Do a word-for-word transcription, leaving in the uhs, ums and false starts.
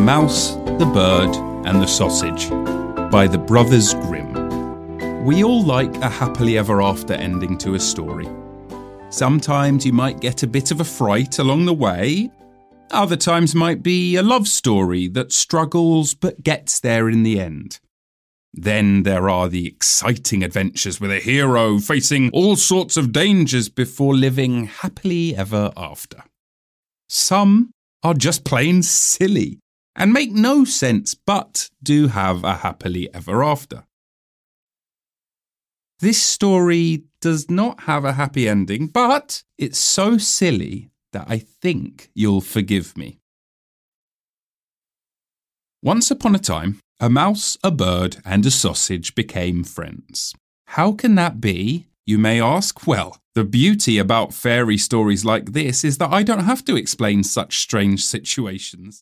Mouse, the Bird and the Sausage by the Brothers Grimm. We all like a happily ever after ending to a story. Sometimes you might get a bit of a fright along the way. Other times might be a love story that struggles but gets there in the end. Then there are the exciting adventures with a hero facing all sorts of dangers before living happily ever after. Some are just plain silly and make no sense but do have a happily ever after. This story does not have a happy ending, but it's so silly that I think you'll forgive me. Once upon a time, a mouse, a bird, and a sausage became friends. How can that be, you may ask? Well, the beauty about fairy stories like this is that I don't have to explain such strange situations.